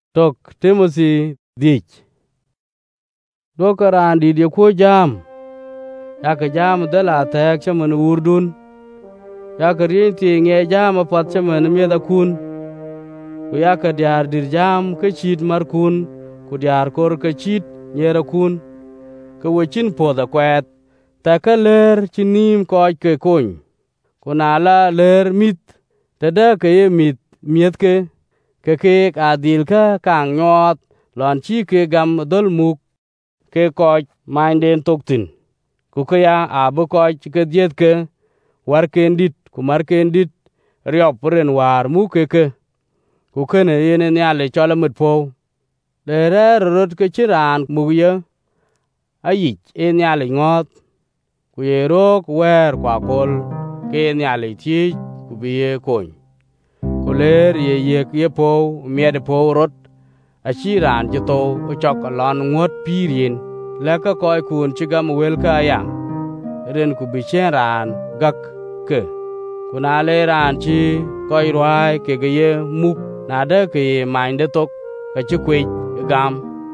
Tok Timothy dich. Dokaran di dia ko jam. Ya ka jam dala tek chaman urdun. Ya ka rinti nge jam pat chaman meda kun. Ku ya ka diar dir jam ka chit mar kun. Ku diar kor ka chit nyera kun. Ka wachin poda kwet. Ta ka ler chinim koj ke kony. Ku nala ler mit. Tada ka ye mit miet ke. Ke adil ka kang nyot lon chi ke gam dol muk ke koj mainden toktin ku ke ya abu koj ke diet ke war kendit ku mar kendit riop ren war mu ke ku ne yene nyale chola mut po de rot ke chiran mugye ayich en nyale ngot ku ye rok wer kwa kol ke nyale ti ku biye kony ler ye po mied po rot achiran jito uchok lon ngot pirin leka koy kun chigam wel ka ya ren ku bichen ran gak ke kuna le ran chi koy rwai ke ye muk na de ke minde tok ka chi kwe gam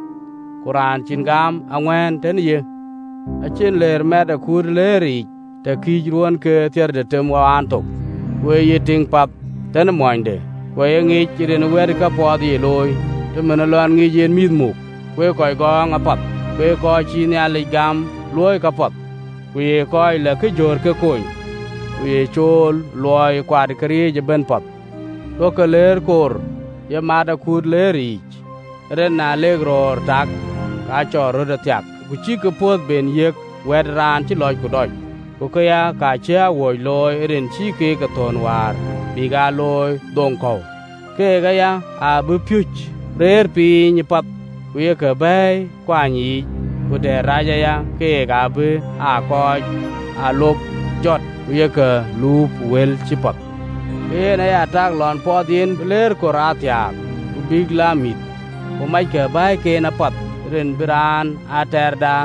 kuran chin gam angwen ten ye achin ler meda kur leri te kij ruon ke tier de tem wan tok we ye ting pap ten moinde kwe ngi chiren wer ka podi loy te menalon ngi yen mit muk kwe koy gong apat kwe ko chi ne ale gam loy ka pat kwe koy le ke jor ke koy kwe chol loy kwad kri je ben pat to ke ler kor ye mada kud leri ren na le gror tak ka choro de tak ku chi ke pod ben yek wed ran chi loy ku doj ku ke ya ka chia woy loy ren chi ke ka ton war biga loy dong ko ke ga ya a bu pyuch rer pi ni pat ku ye ke bay kwa ni ku de raja ya ke ga bu a ko a lop jot ku ye ke lup wel chi pat ke na ya tak lon po din ler ko ratya ku big lamit ku mai ke bay ke na pat ren bran a terda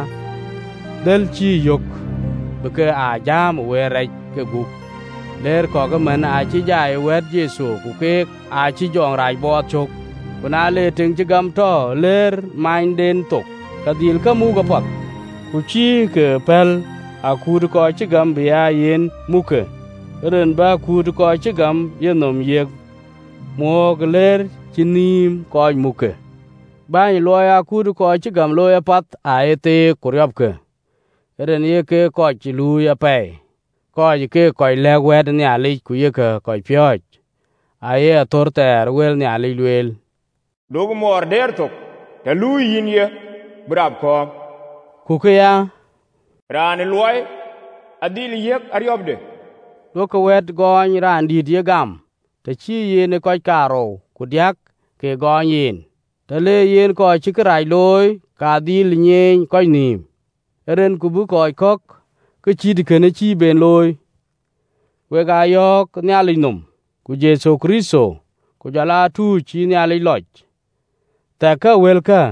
del chi yok bu ke a jam we re ke gup ler ko ga man a chi jai wet Jesu ku ke a chi jong rai bo chok kuna le ting chi gam to ler main den tok ka dil ka mu ga pat ku chi ke pel a kud ko chi gam bia yen muke ren ba kud ko chi gam yenom yek mo ga ler chi nim ko muke ba ni lo ya kud ko chi gam lo ya pat a ete kuryap ke ren ye ke ko chi lu ya pe coi ke coi le wed ni ali ku ye ke coi pyoj aye torter wel ni ali wel dogu mor der tok te lu yin ye brab ko ku ke ya ran loy adil yek aryobde do ko wed gon ran dit ye gam te chi ye ne coi karo ku diak ke gon yin te le yen ko chi krai loy ka dil nyen coi nim eren ku bu coi kok ke chi de ne chi ben loy we ga yok nyali num ku Jesu Kristo ku jala tu chi nyali loj ta ka wel ka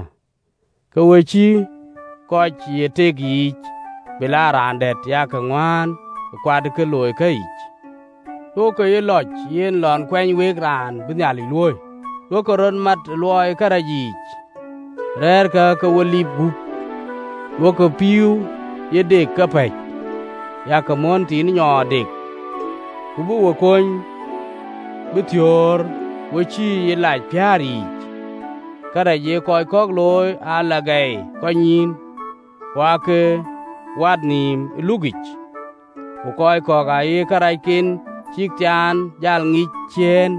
we chi ko chi te gi bela randet ya ka ngwan kwad ke loy ka ich to ko ye loj yen lon kwen we ran bu nyali loy to ko ron mat loy ka ra ji rer ka woli bu wo ko piu ye de ka pe ya ka mon tin nyo de ku bu wo kon bu tior wo chi ye lai pyari kara ye koy kok loy ala gay ko nyin wa ke wad nim lugich ku koy ko ga ye kara kin chik tian jal ngi chen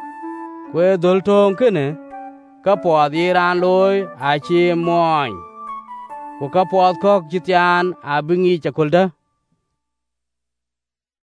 kwe dol tong kene ka po di ran loy a chi moy ku ka po kok chitian a bingi chakulda